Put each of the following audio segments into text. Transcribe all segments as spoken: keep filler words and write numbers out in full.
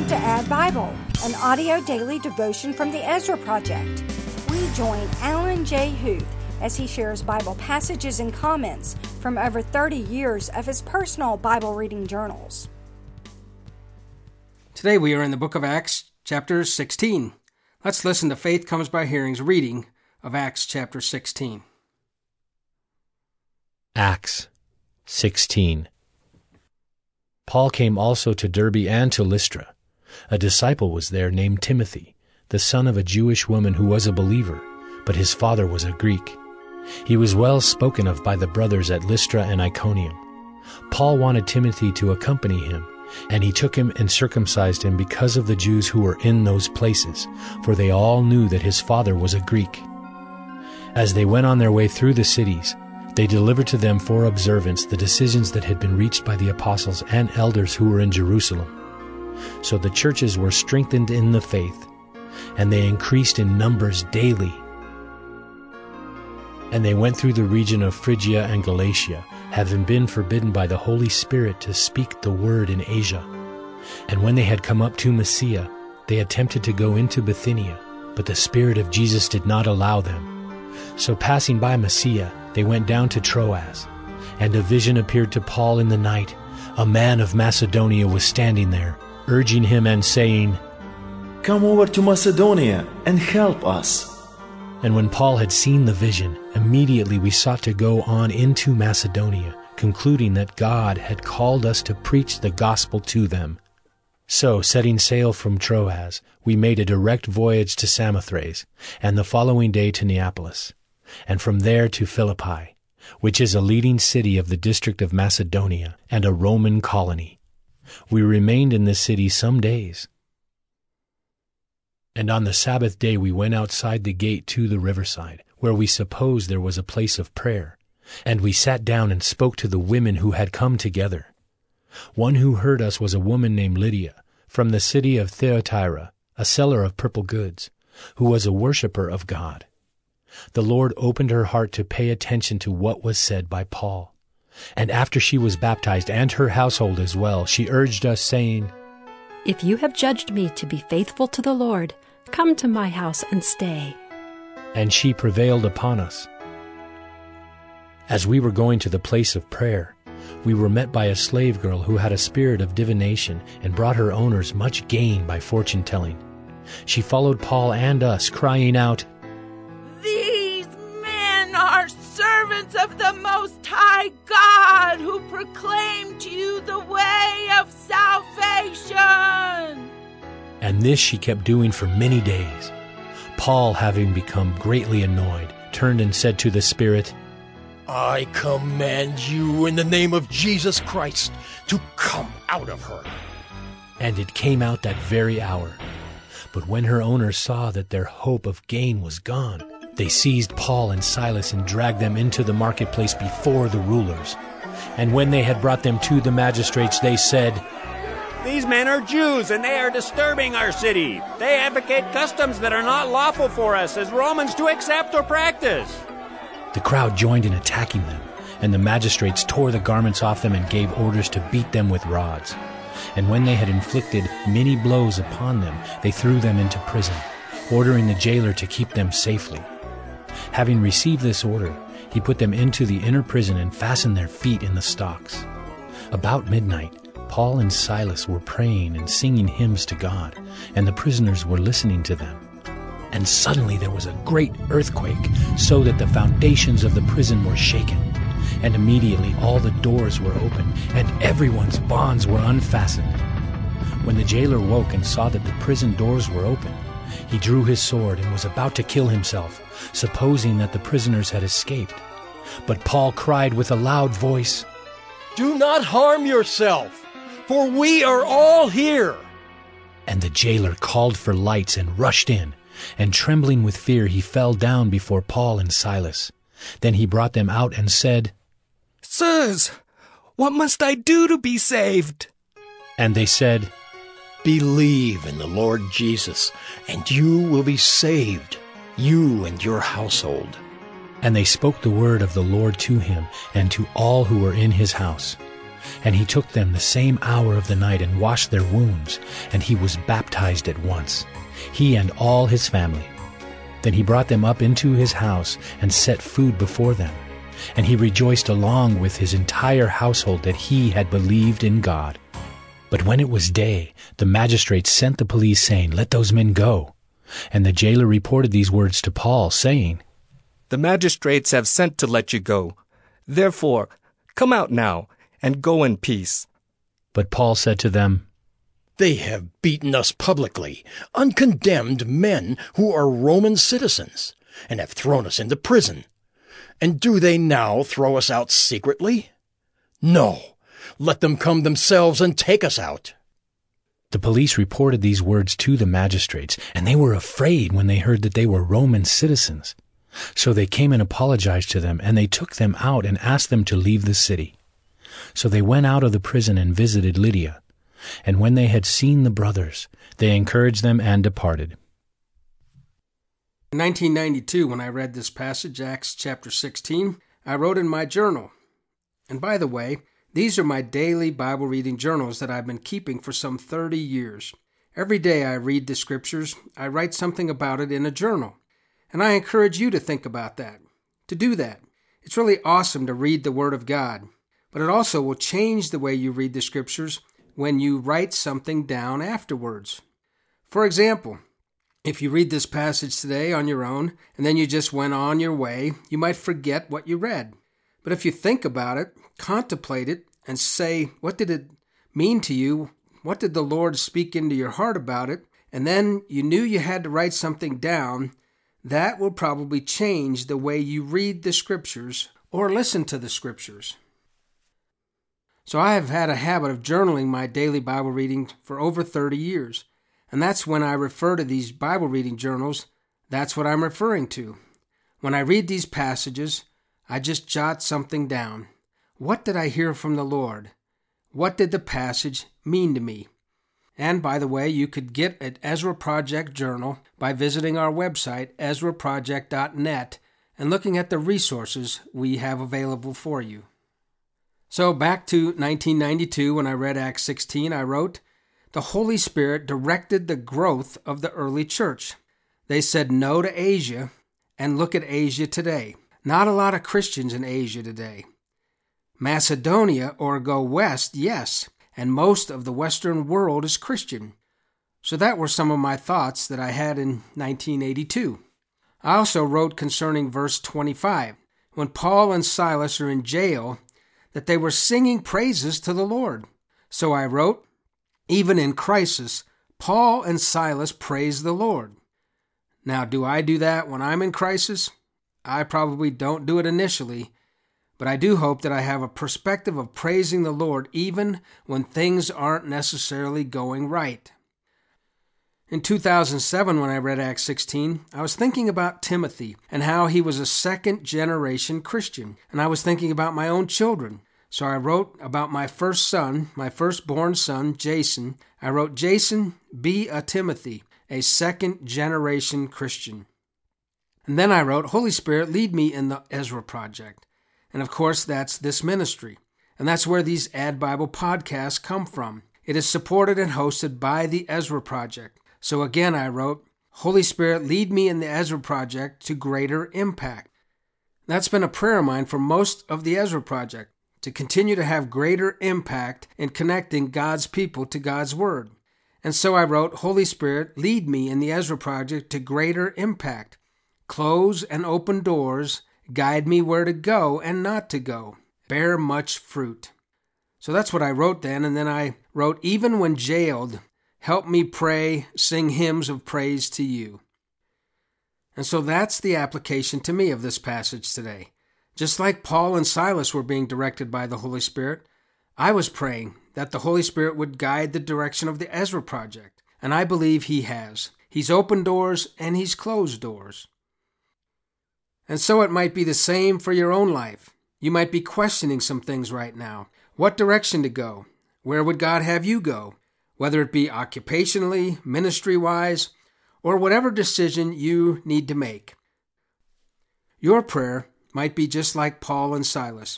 to Add Bible, an audio daily devotion from the Ezra Project. We join Alan J. Huth as he shares Bible passages and comments from over thirty years of his personal Bible reading journals. Today we are in the book of Acts, chapter sixteen. Let's listen to Faith Comes by Hearing's reading of Acts chapter sixteen. Acts sixteen. Paul came also to Derbe and to Lystra. A disciple was there named Timothy, the son of a Jewish woman who was a believer, but his father was a Greek. He was well spoken of by the brothers at Lystra and Iconium. Paul wanted Timothy to accompany him, and he took him and circumcised him because of the Jews who were in those places, for they all knew that his father was a Greek. As they went on their way through the cities, they delivered to them for observance the decisions that had been reached by the apostles and elders who were in Jerusalem. So the churches were strengthened in the faith, and they increased in numbers daily. And they went through the region of Phrygia and Galatia, having been forbidden by the Holy Spirit to speak the word in Asia. And when they had come up to Mysia, they attempted to go into Bithynia, but the Spirit of Jesus did not allow them. So passing by Mysia, they went down to Troas, and a vision appeared to Paul in the night. A man of Macedonia was standing there, urging him and saying, "Come over to Macedonia and help us." And when Paul had seen the vision, immediately we sought to go on into Macedonia, concluding that God had called us to preach the gospel to them. So, setting sail from Troas, we made a direct voyage to Samothrace, and the following day to Neapolis, and from there to Philippi, which is a leading city of the district of Macedonia and a Roman colony. We remained in this city some days. And on the Sabbath day we went outside the gate to the riverside, where we supposed there was a place of prayer, and we sat down and spoke to the women who had come together. One who heard us was a woman named Lydia, from the city of Thyatira, a seller of purple goods, who was a worshipper of God. The Lord opened her heart to pay attention to what was said by Paul. And after she was baptized, and her household as well, she urged us, saying, "If you have judged me to be faithful to the Lord, come to my house and stay." And she prevailed upon us. As we were going to the place of prayer, we were met by a slave girl who had a spirit of divination and brought her owners much gain by fortune-telling. She followed Paul and us, crying out, "These men are servants of the Most High God, who proclaim to you the way of salvation." And this she kept doing for many days. Paul, having become greatly annoyed, turned and said to the spirit, "I command you in the name of Jesus Christ to come out of her." And it came out that very hour. But when her owners saw that their hope of gain was gone, they seized Paul and Silas and dragged them into the marketplace before the rulers. And when they had brought them to the magistrates, they said, "These men are Jews, and they are disturbing our city. They advocate customs that are not lawful for us as Romans to accept or practice." The crowd joined in attacking them, and the magistrates tore the garments off them and gave orders to beat them with rods. And when they had inflicted many blows upon them, they threw them into prison, ordering the jailer to keep them safely. Having received this order, he put them into the inner prison and fastened their feet in the stocks. About midnight, Paul and Silas were praying and singing hymns to God, and the prisoners were listening to them. And suddenly there was a great earthquake, so that the foundations of the prison were shaken. And immediately all the doors were opened, and everyone's bonds were unfastened. When the jailer woke and saw that the prison doors were open, he drew his sword and was about to kill himself, supposing that the prisoners had escaped. But Paul cried with a loud voice, "Do not harm yourself, for we are all here." And the jailer called for lights and rushed in, and trembling with fear he fell down before Paul and Silas. Then he brought them out and said, "Sirs, what must I do to be saved?" And they said, "Believe in the Lord Jesus, and you will be saved, you and your household." And they spoke the word of the Lord to him and to all who were in his house. And he took them the same hour of the night and washed their wounds, and he was baptized at once, he and all his family. Then he brought them up into his house and set food before them. And he rejoiced along with his entire household that he had believed in God. But when it was day, the magistrates sent the police, saying, "Let those men go." And the jailer reported these words to Paul, saying, "The magistrates have sent to let you go. Therefore, come out now, and go in peace." But Paul said to them, "They have beaten us publicly, uncondemned men who are Roman citizens, and have thrown us into prison. And do they now throw us out secretly? No, let them come themselves and take us out." The police reported these words to the magistrates, and they were afraid when they heard that they were Roman citizens. So they came and apologized to them, and they took them out and asked them to leave the city. So they went out of the prison and visited Lydia. And when they had seen the brothers, they encouraged them and departed. In nineteen ninety-two, when I read this passage, Acts chapter sixteen, I wrote in my journal. And by the way, these are my daily Bible reading journals that I've been keeping for some thirty years. Every day I read the scriptures, I write something about it in a journal. And I encourage you to think about that, to do that. It's really awesome to read the Word of God, but it also will change the way you read the scriptures when you write something down afterwards. For example, if you read this passage today on your own, and then you just went on your way, you might forget what you read. But if you think about it, contemplate it, and say, what did it mean to you? What did the Lord speak into your heart about it? And then you knew you had to write something down, that will probably change the way you read the scriptures or listen to the scriptures. So I have had a habit of journaling my daily Bible reading for over thirty years. And that's when I refer to these Bible reading journals, that's what I'm referring to. When I read these passages, I just jot something down. What did I hear from the Lord? What did the passage mean to me? And by the way, you could get an Ezra Project journal by visiting our website, ezra project dot net, and looking at the resources we have available for you. So back to nineteen ninety-two, when I read Acts sixteen, I wrote, "The Holy Spirit directed the growth of the early church. They said no to Asia, and look at Asia today. Not a lot of Christians in Asia today. Macedonia, or go west, yes, and most of the Western world is Christian." So that were some of my thoughts that I had in nineteen eighty-two. I also wrote concerning verse twenty-five, when Paul and Silas are in jail, that they were singing praises to the Lord. So I wrote, even in crisis, Paul and Silas praised the Lord. Now, do I do that when I'm in crisis? I probably don't do it initially, but I do hope that I have a perspective of praising the Lord even when things aren't necessarily going right. In two thousand seven, when I read Acts sixteen, I was thinking about Timothy and how he was a second-generation Christian, and I was thinking about my own children. So I wrote about my first son, my firstborn son, Jason. I wrote, "Jason, be a Timothy, a second-generation Christian." And then I wrote, "Holy Spirit, lead me in the Ezra Project." And of course, that's this ministry. And that's where these Ad Bible podcasts come from. It is supported and hosted by the Ezra Project. So again, I wrote, "Holy Spirit, lead me in the Ezra Project to greater impact." That's been a prayer of mine for most of the Ezra Project, to continue to have greater impact in connecting God's people to God's Word. And so I wrote, "Holy Spirit, lead me in the Ezra Project to greater impact. Close and open doors, guide me where to go and not to go. Bear much fruit." So that's what I wrote then, and then I wrote, "Even when jailed, help me pray, sing hymns of praise to you." And so that's the application to me of this passage today. Just like Paul and Silas were being directed by the Holy Spirit, I was praying that the Holy Spirit would guide the direction of the Ezra Project, and I believe He has. He's opened doors and He's closed doors. And so it might be the same for your own life. You might be questioning some things right now. What direction to go? Where would God have you go? Whether it be occupationally, ministry-wise, or whatever decision you need to make. Your prayer might be just like Paul and Silas,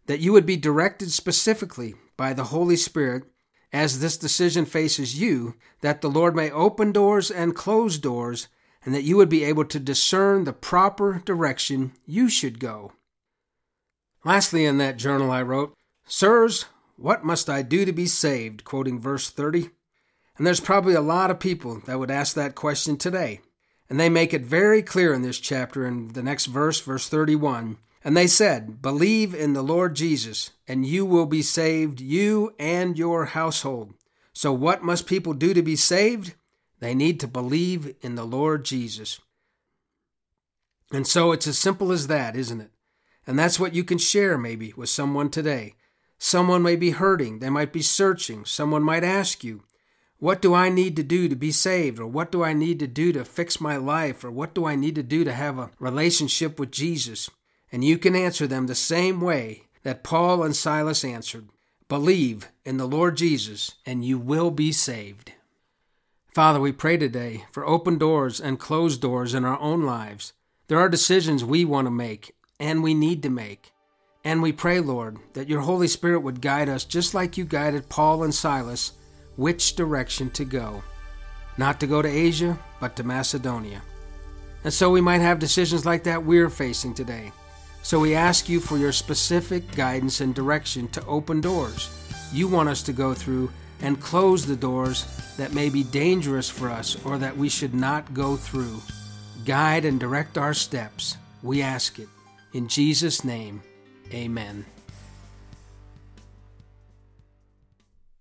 that you would be directed specifically by the Holy Spirit as this decision faces you, that the Lord may open doors and close doors, and that you would be able to discern the proper direction you should go. Lastly, in that journal I wrote, "Sirs, what must I do to be saved?" quoting verse thirty. And there's probably a lot of people that would ask that question today. And they make it very clear in this chapter in the next verse, verse thirty-one. And they said, "Believe in the Lord Jesus, and you will be saved, you and your household." So what must people do to be saved? They need to believe in the Lord Jesus. And so it's as simple as that, isn't it? And that's what you can share maybe with someone today. Someone may be hurting. They might be searching. Someone might ask you, what do I need to do to be saved? Or what do I need to do to fix my life? Or what do I need to do to have a relationship with Jesus? And you can answer them the same way that Paul and Silas answered. Believe in the Lord Jesus, and you will be saved. Father, we pray today for open doors and closed doors in our own lives. There are decisions we want to make, and we need to make. And we pray, Lord, that your Holy Spirit would guide us just like you guided Paul and Silas, which direction to go. Not to go to Asia, but to Macedonia. And so we might have decisions like that we're facing today. So we ask you for your specific guidance and direction to open doors you want us to go through and close the doors that may be dangerous for us or that we should not go through. Guide and direct our steps. We ask it. In Jesus' name, amen.